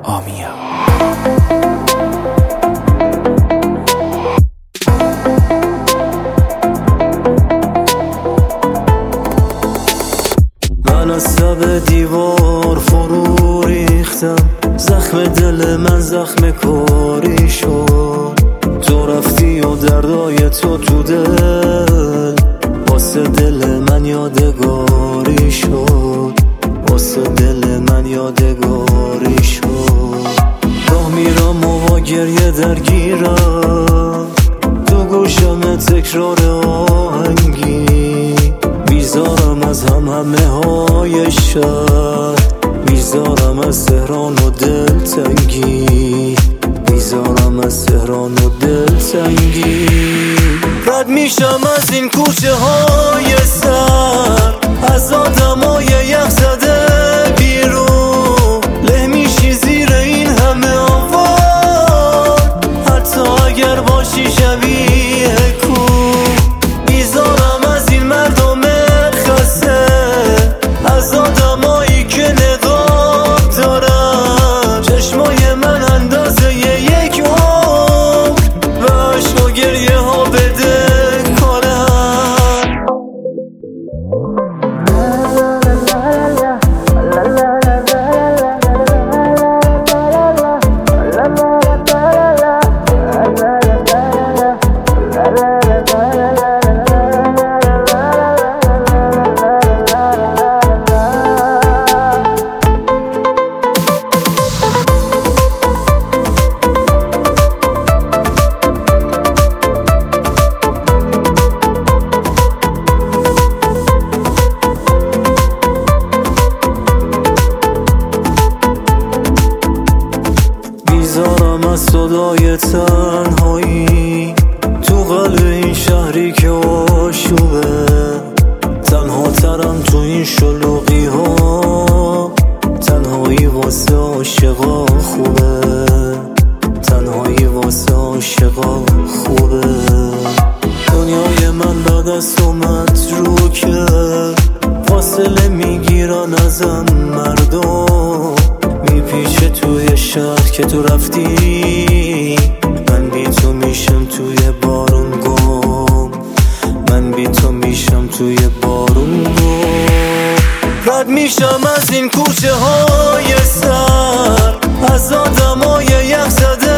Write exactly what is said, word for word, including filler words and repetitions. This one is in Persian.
آمیا. من از لب دیوار فرو ریختم، زخم دل من زخم کاری شد. تو رفتی و دردای تو تو دل واسه دل من یادگاری شد، واسه دل من یادگاری شد. راه میرم و با گریه درگیرم، تو گوشم تکرار آهنگی. بیزارم از هم همه های شهر، بیزارم از تهران و دلتنگی، بیزارم از تهران و دلتنگی. رد میشم از این کوچه های سر، از آدمای یخ زده بیرون. له میشی زیر این همه آوار، حتی اگر باشی شبیه کو. بیزارم از این مردم خسته، از آدمایی که نقاب دارن. چشمای من اندازه یک عمر و عشق و گریه ها بده کارن. بیزارم از صدای تنهایی تو قلب این شهری که آشوبه. تنها ترم تو این شلوغی ها، تنهایی واسه عاشقا خوبه، تنهایی واسه عاشقا خوبه. دنیای من بعد از تو متروکه، فاصله میگیرن ازم مردم. میپیچه توی شهر که تو رفتی، من بی تو میشم توی بارون گم، من بی تو میشم توی بارون گم. رد میشم از این کوچه های سر، از آدمای یخ زده